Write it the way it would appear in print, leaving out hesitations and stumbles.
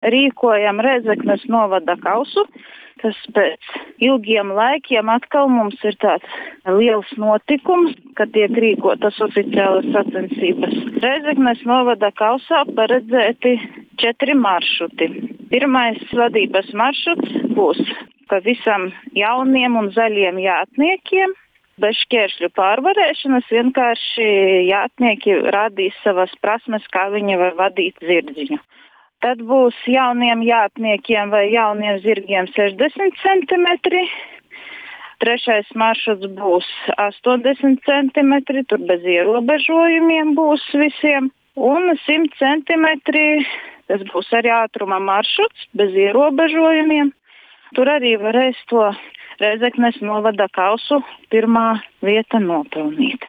rīkojam Rēzeknes novada kausu. Tas pēc ilgiem laikiem atkal mums ir tāds liels notikums, kad tiek rīkotas oficiālas sacensības. Rēzeknes novada kausā paredzēti 4 maršruti. Pirmais vadības maršruts būs pavisam jauniem un zaļiem jātniekiem. Bez šķēršļu pārvarēšanas vienkārši jātnieki rādīs savas prasmes, kā viņi var vadīt zirdziņu. Tad būs jauniem jātniekiem vai jauniem zirgiem 60 centimetri. Trešais maršruts būs 80 centimetri, tur bez ierobežojumiem būs visiem. Un 100 centimetri, tas būs arī ātruma maršruts, bez ierobežojumiem. Tur arī varēs to Rēzeknes novada kausu pirmā vieta nopelnīt.